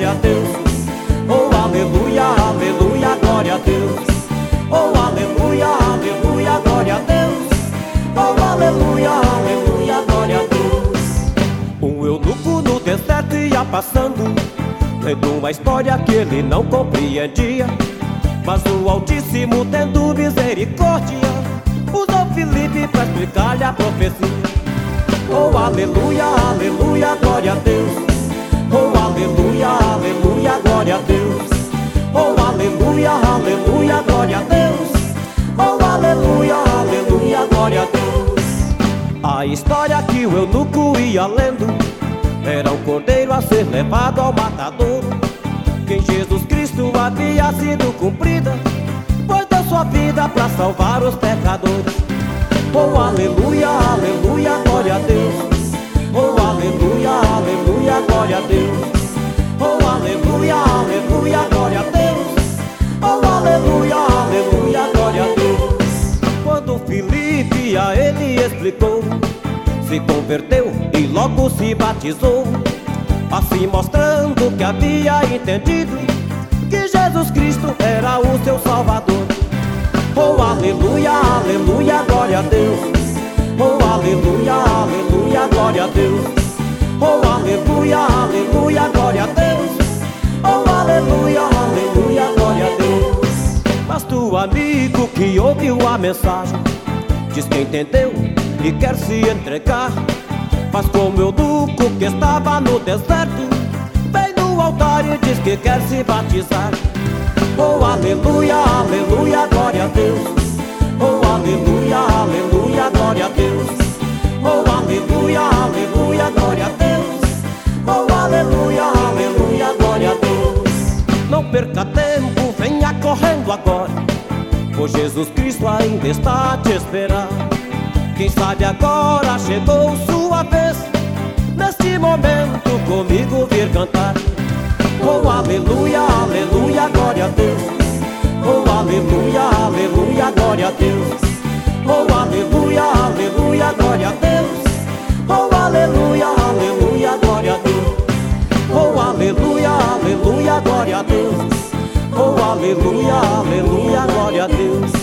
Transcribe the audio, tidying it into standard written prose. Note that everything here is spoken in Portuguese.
glória a Deus. Oh, aleluia, aleluia, glória a Deus. Oh, aleluia, aleluia, glória a Deus. Oh, aleluia, aleluia, glória a Deus. Um eunuco no deserto ia passando, lendo uma história que ele não compreendia. Mas o Altíssimo, tendo misericórdia, usou Filipe para explicar-lhe a profecia. Oh, aleluia, aleluia, glória a Deus. Oh, aleluia, aleluia, glória a Deus. Oh, aleluia, aleluia, glória a Deus. Oh, aleluia, aleluia, glória a Deus. A história que o eunuco ia lendo era um cordeiro a ser levado ao matadouro, que em Jesus Cristo havia sido cumprida, pois deu sua vida para salvar os pecadores. Oh, aleluia, aleluia, glória a Deus. Oh, aleluia, aleluia, glória a Deus. Oh, aleluia, aleluia, glória a Deus. Oh, aleluia, aleluia, glória a Deus. Quando Filipe a ele explicou, se converteu e logo se batizou, assim mostrando que havia entendido que Jesus Cristo era o seu Salvador. Oh, aleluia, aleluia, glória a Deus. Oh, aleluia, aleluia, glória a Deus. Oh, aleluia, aleluia, glória a Deus. Oh, aleluia, aleluia, glória a Deus. Mas tu, amigo que ouviu a mensagem, diz que entendeu e quer se entregar, faz como o eunuco que estava no deserto, vem no altar e diz que quer se batizar. Oh, aleluia, aleluia, glória a Deus. Oh, aleluia, aleluia, glória a Deus. Oh, aleluia, aleluia, glória a Deus. Oh, aleluia, aleluia, glória a Deus. Não perca tempo, venha correndo agora, pois Jesus Cristo ainda está a te esperar. Quem sabe agora chegou sua vez, neste momento comigo vir cantar. Oh, aleluia, aleluia, glória a Deus. Oh, aleluia, aleluia, glória a Deus. Oh, aleluia, aleluia, glória a Deus. Oh, aleluia, aleluia, glória a Deus. Oh, aleluia, aleluia, glória a Deus. Oh, aleluia, aleluia, glória a Deus.